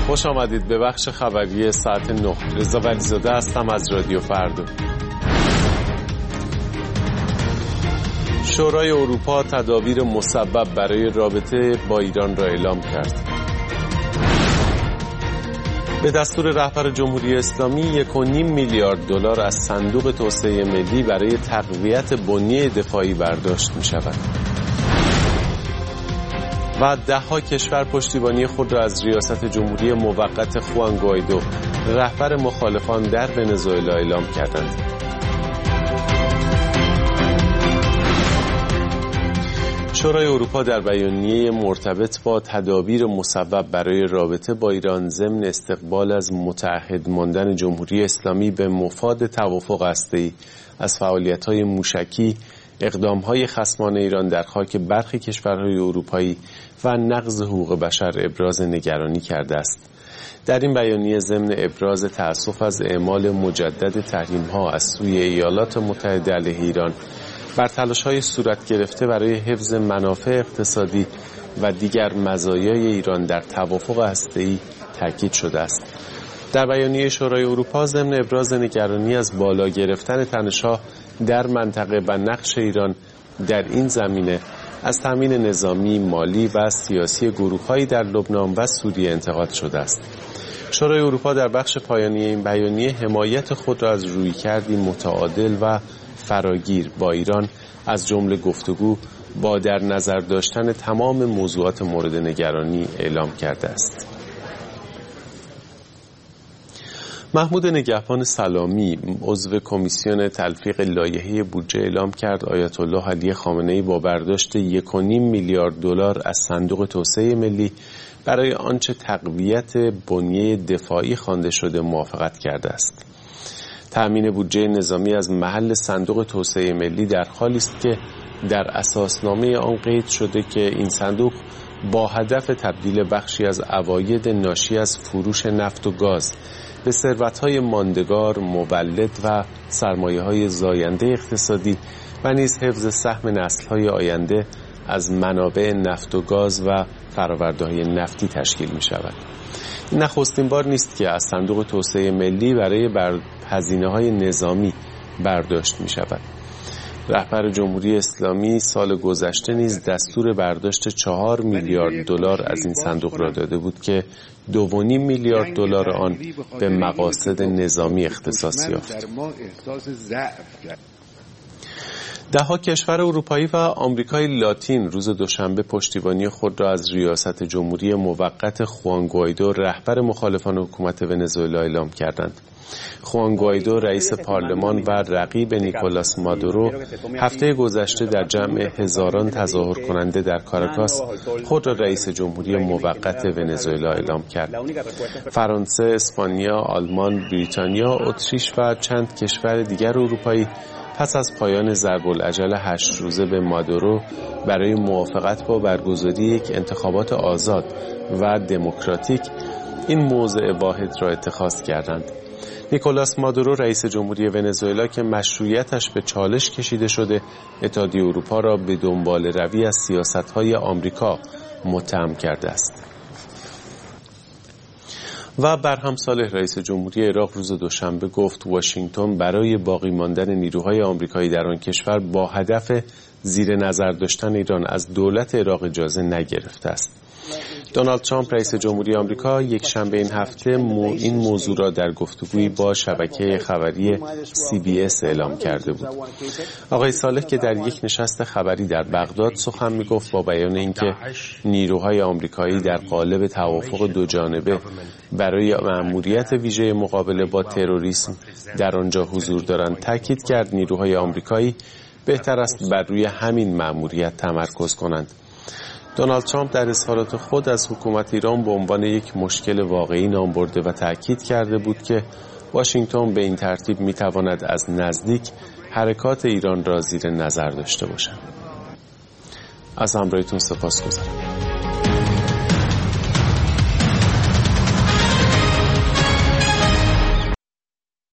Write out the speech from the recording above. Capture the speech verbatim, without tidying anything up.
خوش آمدید به بخش خبری ساعت نه. رضا ولیزاده هستم از رادیو فردا. شورای اروپا تدابیر مسبب برای رابطه با ایران را اعلام کرد. به دستور رهبر جمهوری اسلامی یک و نیم میلیارد دلار از صندوق توسعه ملی برای تقویت بنیه دفاعی برداشت می شود. و ده‌ها کشور پشتیبانی خود را از ریاست جمهوری موقت خوان گوایدو، رهبر مخالفان در ونزوئلا، اعلام کردند. شورای اروپا در بیانیه مرتبط با تدابیر مسبب برای رابطه با ایران ضمن استقبال از متعهد ماندن جمهوری اسلامی به مفاد توافق هسته‌ای از فعالیت‌های موشکی، اقدام‌های خصمانه ایران در خاک برخی کشورهای اروپایی و نقض حقوق بشر ابراز نگرانی کرده است. در این بیانیه ضمن ابراز تأسف از اعمال مجدد تحریم‌ها از سوی ایالات متحده علیه ایران بر تلاش‌های صورت گرفته برای حفظ منافع اقتصادی و دیگر مزایای ایران در توافق هسته‌ای تاکید شده است. در بیانیه شورای اروپا ضمن ابراز نگرانی از بالا گرفتن تنش‌ها در منطقه و نقش ایران در این زمینه از تامین نظامی، مالی و سیاسی گروه‌هایی در لبنان و سوریه انتقاد شده است. شورای اروپا در بخش پایانی این بیانیه حمایت خود را از رویکردی متعادل و فراگیر با ایران از جمله گفتگو با در نظر داشتن تمام موضوعات مورد نگرانی اعلام کرده است. محمود نگهبان سلامی، عضو کمیسیون تلفیق لایحه بودجه، اعلام کرد آیت الله علی خامنه‌ای با برداشت یک و نیم میلیارد دلار از صندوق توسعه ملی برای آنچه تقویت بنیه دفاعی خوانده شده موافقت کرده است. تأمین بودجه نظامی از محل صندوق توسعه ملی در حالی است که در اساسنامه آن قید شده که این صندوق با هدف تبدیل بخشی از عواید ناشی از فروش نفت و گاز به ثروت‌های ماندگار، مولد و سرمایه‌های زاینده اقتصادی و نیز حفظ سهم نسل‌های آینده از منابع نفت و گاز و فرآورده‌های نفتی تشکیل می‌شود. این نخستین بار نیست که از صندوق توسعه ملی برای بر هزینه‌های نظامی برداشت می‌شود. رهبر جمهوری اسلامی سال گذشته نیز دستور برداشت چهار میلیارد دلار از این صندوق را داده بود که دو و نیم میلیارد دلار آن به مقاصد نظامی اختصاص یافت. ده‌ها کشور اروپایی و آمریکای لاتین روز دوشنبه پشتیبانی خود را از ریاست جمهوری موقت خوان گوایدو، رهبر مخالفان حکومت ونزوئلا، اعلام کردند. خوان گوایدو، رئیس پارلمان و رقیب نیکولاس مادورو، هفته گذشته در جمع هزاران تظاهر کننده در کاراکاس خود را رئیس جمهوری موقت ونزوئلا اعلام کرد. فرانسه، اسپانیا، آلمان، بریتانیا، اتریش و چند کشور دیگر اروپایی پس از پایان ضرب العجل هشت روزه به مادورو برای موافقت با برگزاری یک انتخابات آزاد و دموکراتیک این موضع واحد را اتخاذ کردند. نیکولاس مادورو، رئیس جمهوری ونزوئلا که مشروعیتش به چالش کشیده شده، اتحادیه اروپا را به دنبال روی از سیاست‌های آمریکا متهم کرده است. و برهم صالح، رئیس جمهوری عراق، روز دوشنبه گفت واشنگتن برای باقی ماندن نیروهای آمریکایی در آن کشور با هدف زیر نظر داشتن ایران از دولت عراق اجازه نگرفته است. دونالد ترامپ، رئیس جمهوری آمریکا، یک شنبه این هفته مو این موضوع را در گفتگویی با شبکه خبری سی بی اس اعلام کرده بود. آقای صالح که در یک نشست خبری در بغداد سخن می‌گفت، با بیان اینکه نیروهای آمریکایی در قالب توافق دو جانبه برای مأموریت ویژه مقابله با تروریسم در آنجا حضور دارند، تاکید کرد نیروهای آمریکایی بهتر است بر روی همین مأموریت تمرکز کنند. دونالد ترامپ در اظهارات خود از حکومت ایران به عنوان یک مشکل واقعی نام برده و تأکید کرده بود که واشنگتن به این ترتیب می‌تواند از نزدیک حرکات ایران را زیر نظر داشته باشد. از همراهیتون سپاسگزارم.